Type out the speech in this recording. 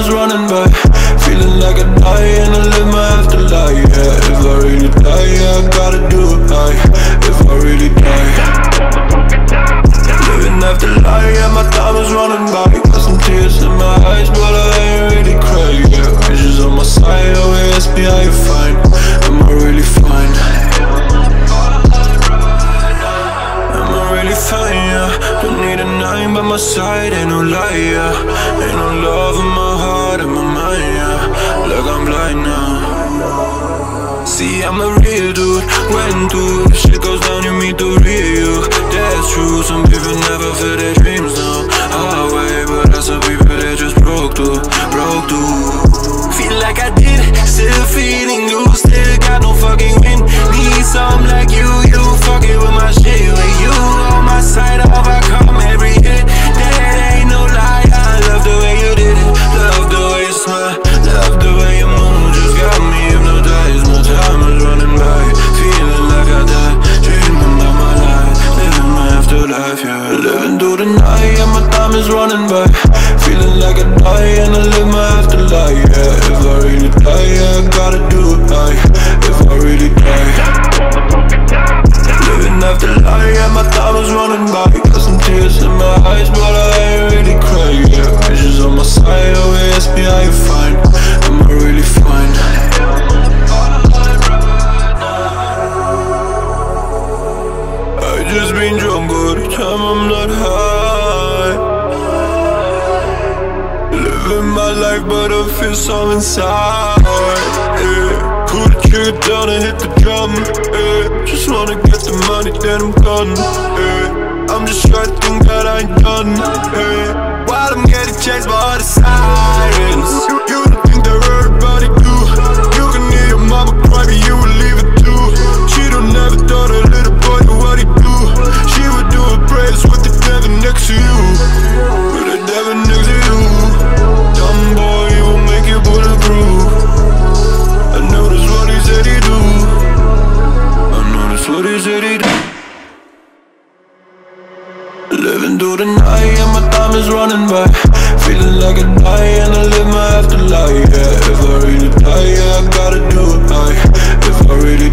is running by. Feeling like I die and I live my afterlife, yeah. If I really die, yeah, I gotta do it right. If I really die, living after life, yeah, my time is running by. Got some tears in my eyes, but I ain't really crying, yeah. Visions on my side, always ask me how you fine. Am I really fine? Am I really fine, yeah? Don't need a 9 by my side, ain't no lie, yeah. Ain't no love in my heart, in my mind, yeah. Look, I'm blind now. See, I'm a real dude. When through shit goes down, you meet the real you. That's true, some people never feel their dreams now. Highway, but that's some people that just broke through. Feel like I did, still feeling you. Still got no fucking win. Need some like you fucking with my shit. With you on my side, I'll overcome every hit. That ain't no lie, I love the way you did it. Love the way you smile, love the way you move. Just got me hypnotized, my time is running by. Feeling like I died, dreaming about my life. Living my afterlife, yeah. Living through the night, yeah, my time is running by. Feeling like I die and I live my afterlife, yeah. If I really die, yeah, I gotta do it right. If I really die, living after life, yeah, my time is running by. Got some tears in my eyes, but I ain't really crying, yeah. Visions on my side, always ask me how you fine. Am I really fine? I just been drunk all the time, I'm not high. Living my life, but I feel so inside, yeah. Pull the trigger down and hit the drum, yeah. Just wanna get the money, then I'm gone, yeah. I'm just trying to think that I ain't done, yeah. While I'm getting chased by all the sirens, you don't think that everybody do. You can hear your mama cry, but you will leave it too. She don't never thought a little boy knew what he do. She would do her prayers with the devil next to you. With the devil next to you. Dumb boy, he will make you bulletproof. I know that's what he said he'd do. I know that's what he said he'd do. Living through the night, and my time is running by. Feeling like I die and I live my afterlife, yeah. If I really die, yeah, I gotta do it right. If I really